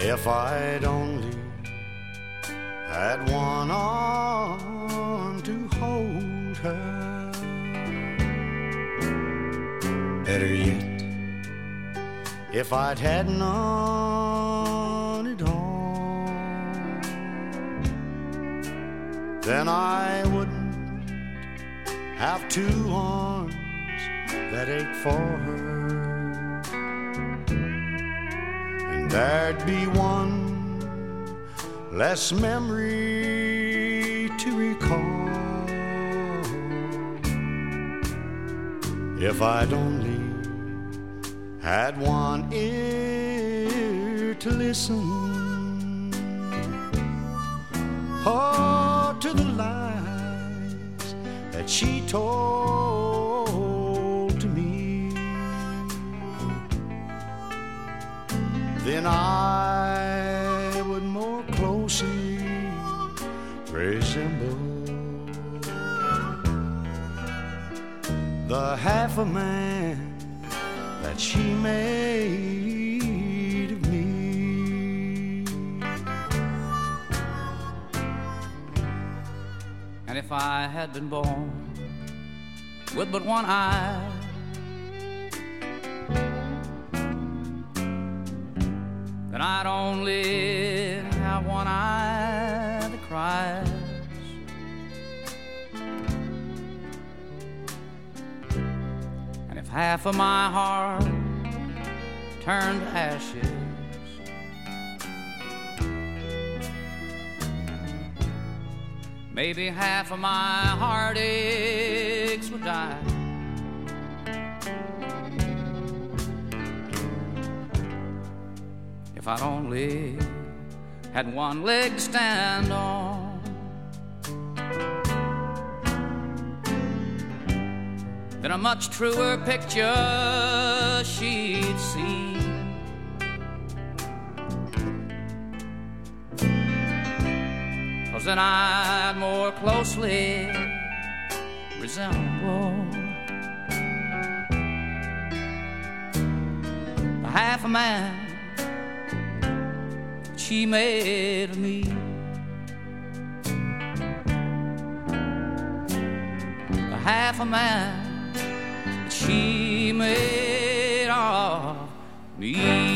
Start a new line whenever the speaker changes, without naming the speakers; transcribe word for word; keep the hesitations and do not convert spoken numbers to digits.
If I'd only had one arm to hold her. Better yet, if I'd had none at all, then I wouldn't have two arms that ache for her. And there'd be one less memory to recall if I'd only had one ear to listen, oh, to the lies that she told to me. Then I would more closely resemble the half a man that she made of me.
And if I had been born with but one eye, then I'd only have one eye that cries. And if half of my heart turned to ashes, maybe half of my heartaches would die. If I'd only had one leg to stand on, then a much truer picture she'd see. 'Cause then I'd more closely resemble the half a man she made of me. The half a man that she made of me.